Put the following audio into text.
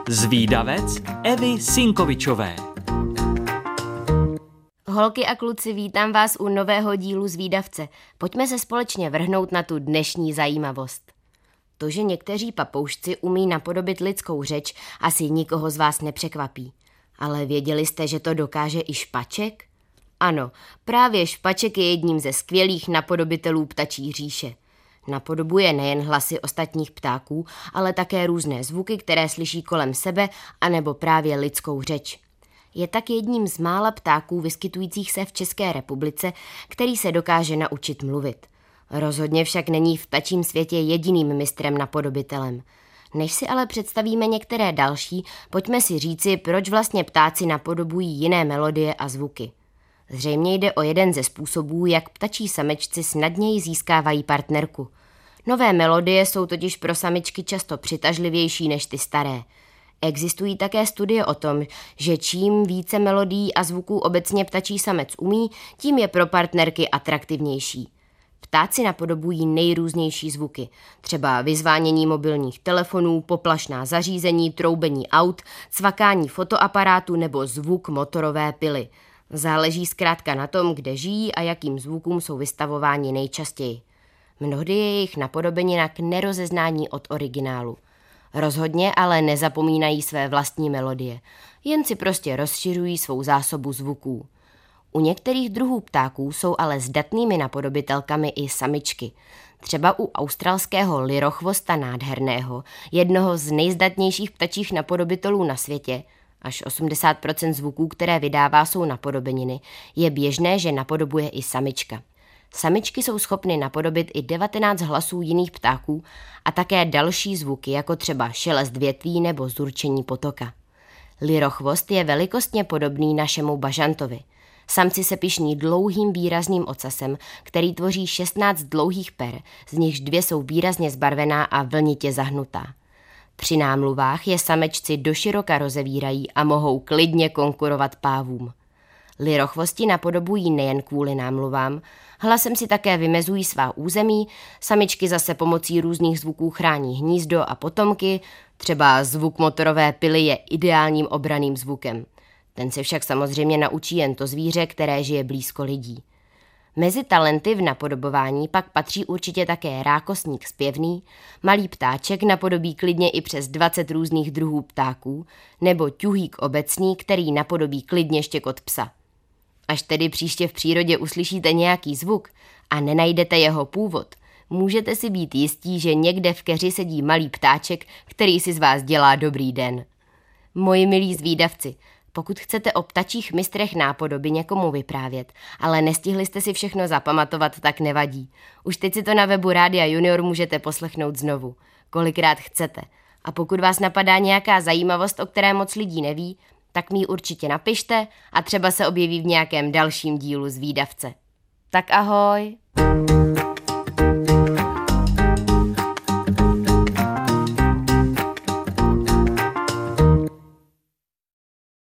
Zvídavec Evy Sinkovičové. Holky a kluci, vítám vás u nového dílu Zvídavce. Pojďme se společně vrhnout na tu dnešní zajímavost. To, že někteří papoušci umí napodobit lidskou řeč, asi nikoho z vás nepřekvapí. Ale věděli jste, že to dokáže i špaček? Ano, právě špaček je jedním ze skvělých napodobitelů ptačí říše. Napodobuje nejen hlasy ostatních ptáků, ale také různé zvuky, které slyší kolem sebe, anebo právě lidskou řeč. Je tak jedním z mála ptáků vyskytujících se v České republice, který se dokáže naučit mluvit. Rozhodně však není v ptačím světě jediným mistrem napodobitelem. Než si ale představíme některé další, pojďme si říci, proč vlastně ptáci napodobují jiné melodie a zvuky. Zřejmě jde o jeden ze způsobů, jak ptačí samečci snadněji získávají partnerku. Nové melodie jsou totiž pro samičky často přitažlivější než ty staré. Existují také studie o tom, že čím více melodií a zvuků obecně ptačí samec umí, tím je pro partnerky atraktivnější. Ptáci napodobují nejrůznější zvuky, třeba vyzvánění mobilních telefonů, poplašná zařízení, troubení aut, cvakání fotoaparátu nebo zvuk motorové pily. Záleží zkrátka na tom, kde žijí a jakým zvukům jsou vystavováni nejčastěji. Mnohdy je jejich napodobenina k nerozeznání od originálu. Rozhodně ale nezapomínají své vlastní melodie, jen si prostě rozšiřují svou zásobu zvuků. U některých druhů ptáků jsou ale zdatnými napodobitelkami i samičky. Třeba u australského lirochvosta nádherného, jednoho z nejzdatnějších ptačích napodobitelů na světě, až 80% zvuků, které vydává, jsou napodobeniny, je běžné, že napodobuje i samička. Samičky jsou schopny napodobit i 19 hlasů jiných ptáků a také další zvuky, jako třeba šelest větví nebo zurčení potoka. Lirochvost je velikostně podobný našemu bažantovi. Samci se pyšní dlouhým výrazným ocasem, který tvoří 16 dlouhých per, z nichž 2 jsou výrazně zbarvená a vlnitě zahnutá. Při námluvách je samečci doširoka rozevírají a mohou klidně konkurovat pávům. Lirochvosti napodobují nejen kvůli námluvám, hlasem si také vymezují svá území, samičky zase pomocí různých zvuků chrání hnízdo a potomky, třeba zvuk motorové pily je ideálním obranným zvukem. Ten se však samozřejmě naučí jen to zvíře, které žije blízko lidí. Mezi talenty v napodobování pak patří určitě také rákosník zpěvný, malý ptáček napodobí klidně i přes 20 různých druhů ptáků, nebo ťuhýk obecný, který napodobí klidně štěkot psa. Až tedy příště v přírodě uslyšíte nějaký zvuk a nenajdete jeho původ, můžete si být jistí, že někde v keři sedí malý ptáček, který si z vás dělá dobrý den. Moji milí zvídavci, pokud chcete o ptačích mistrech nápodoby někomu vyprávět, ale nestihli jste si všechno zapamatovat, tak nevadí. Už teď si to na webu Rádia Junior můžete poslechnout znovu, kolikrát chcete. A pokud vás napadá nějaká zajímavost, o které moc lidí neví, tak mi ji určitě napište a třeba se objeví v nějakém dalším dílu Zvídavce. Tak ahoj!